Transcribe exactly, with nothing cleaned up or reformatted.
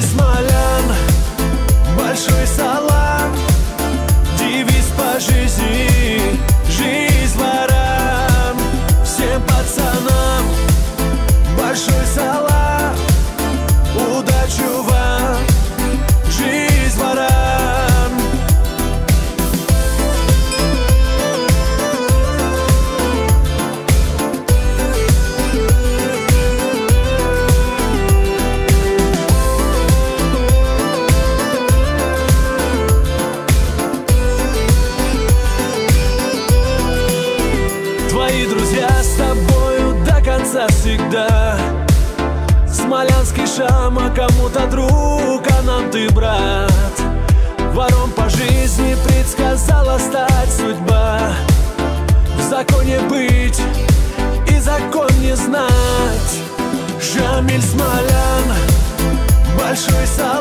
Смолян, большой салам, девиз по жизни, жизнь ворам. Всем пацанам большой салам, удачи вам, жизнь ворам. Твои друзья с тобою до конца всегда. Смолянский Шама, кому-то друг, а нам ты брат. Вором по жизни предсказала стать судьба. В законе быть и закон не знать. Шамиль Смолян, большой салам.